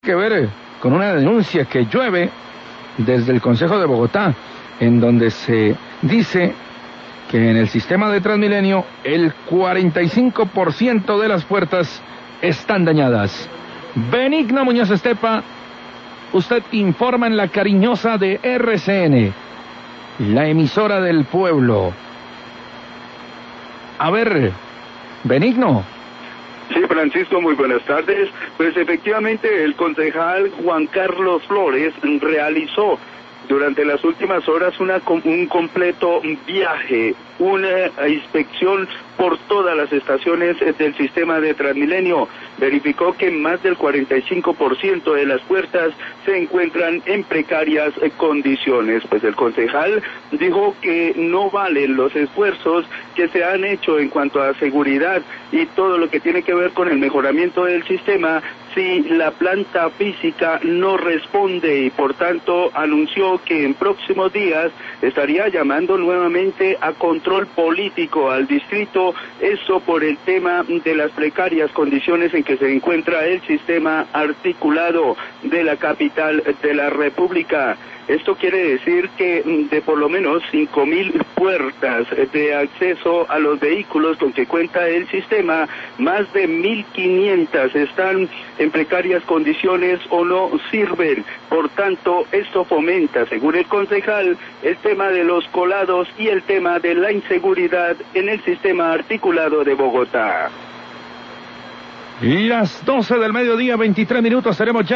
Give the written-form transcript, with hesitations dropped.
que ver con una denuncia que llueve desde el Consejo de Bogotá, en donde se dice que en el sistema de Transmilenio el 45% de las puertas están dañadas. Benigno Muñoz Estepa, usted informa en la cariñosa de RCN, la emisora del pueblo. A ver, Benigno. Sí, Francisco, muy buenas tardes. Pues efectivamente el concejal Juan Carlos Flores realizó durante las últimas horas un completo viaje, una inspección por todas las estaciones del sistema de Transmilenio. Verificó que más del 45% de las puertas se encuentran en precarias condiciones. Pues el concejal dijo que no valen los esfuerzos que se han hecho en cuanto a seguridad y todo lo que tiene que ver con el mejoramiento del sistema si la planta física no responde, y por tanto anunció que en próximos días estaría llamando nuevamente a control político al distrito, eso por el tema de las precarias condiciones en que se encuentra el sistema articulado de la capital de la República. Esto quiere decir que de por lo menos 5.000 puertas de acceso a los vehículos con que cuenta el sistema, más de 1.500 están en precarias condiciones o no sirven. Por tanto, esto fomenta, según el concejal, el tema de los colados y el tema de la inseguridad en el sistema articulado de Bogotá. Las 12 del mediodía, 23 minutos, seremos ya